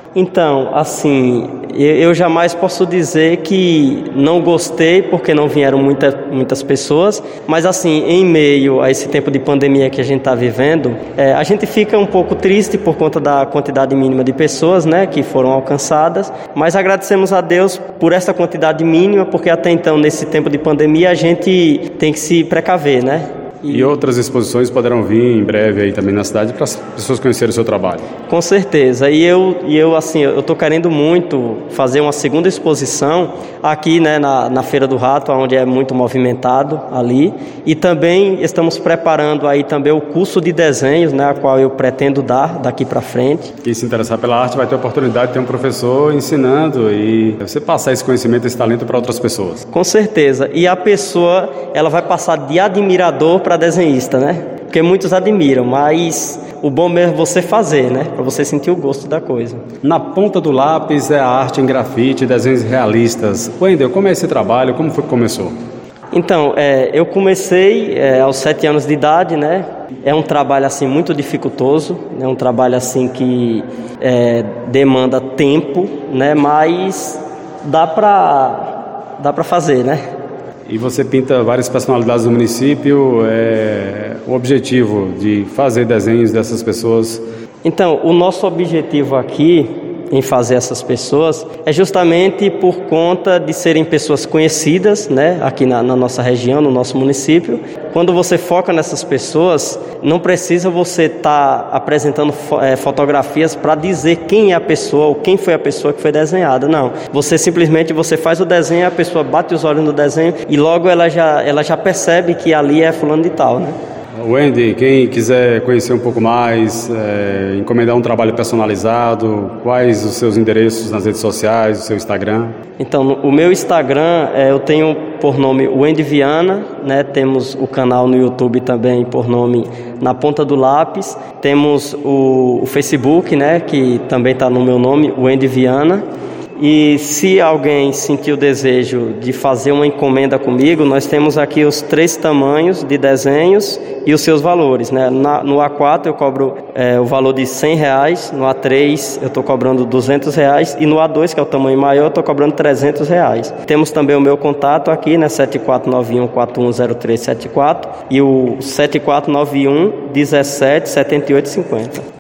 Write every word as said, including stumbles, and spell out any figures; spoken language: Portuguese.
Então, assim, eu, eu jamais posso dizer que não gostei porque não vieram muita, muitas pessoas, mas assim, em meio a esse tempo de pandemia que a gente está vivendo, é, a gente fica um pouco triste por conta da quantidade mínima de pessoas, né, que foram alcançadas, mas agradecemos a Deus por essa quantidade mínima, porque até então, nesse tempo de pandemia, a gente tem que se precaver, né? E outras exposições poderão vir em breve aí também na cidade para as pessoas conhecerem o seu trabalho. Com certeza. E eu, e eu assim, eu estou querendo muito fazer uma segunda exposição aqui, né, na, na Feira do Rato, onde é muito movimentado ali. E também estamos preparando aí também o curso de desenhos, né, a qual eu pretendo dar daqui para frente. Quem se interessar pela arte vai ter a oportunidade de ter um professor ensinando e você passar esse conhecimento, esse talento para outras pessoas. Com certeza. E a pessoa, ela vai passar de admirador para desenhista, né? Porque muitos admiram, mas o bom mesmo é você fazer, né? Para você sentir o gosto da coisa. Na ponta do lápis é a arte em grafite, desenhos realistas. Wendel, como é esse trabalho? Como foi que começou? Então, é, eu comecei é, aos sete anos de idade, né? É um trabalho assim muito dificultoso, é um trabalho assim que é, demanda tempo, né? Mas dá para dá para fazer, né? E você pinta várias personalidades do município, é, o objetivo de fazer desenhos dessas pessoas? Então, o nosso objetivo aqui em fazer essas pessoas é justamente por conta de serem pessoas conhecidas, né, aqui na, na nossa região, no nosso município. Quando você foca nessas pessoas, não precisa você estar tá apresentando fo- é, fotografias para dizer quem é a pessoa ou quem foi a pessoa que foi desenhada, não. Você simplesmente você faz o desenho, a pessoa bate os olhos no desenho e logo ela já, ela já percebe que ali é fulano de tal, né? Wendy, quem quiser conhecer um pouco mais, é, encomendar um trabalho personalizado, quais os seus endereços nas redes sociais, o seu Instagram? Então, no, o meu Instagram, é, eu tenho por nome Wendy Viana, né? Temos o canal no YouTube também por nome Na Ponta do Lápis. Temos o, o Facebook, né? Que também está no meu nome, Wendy Viana. E se alguém sentir o desejo de fazer uma encomenda comigo, nós temos aqui os três tamanhos de desenhos e os seus valores, né? Na, no A quatro eu cobro é, o valor de cem reais, no A três eu estou cobrando duzentos reais e no A dois, que é o tamanho maior, eu estou cobrando trezentos reais. Temos também o meu contato aqui, né? sete quatro nove um quatro um zero três sete quatro e o sete quatro nove um um sete sete oito cinco zero.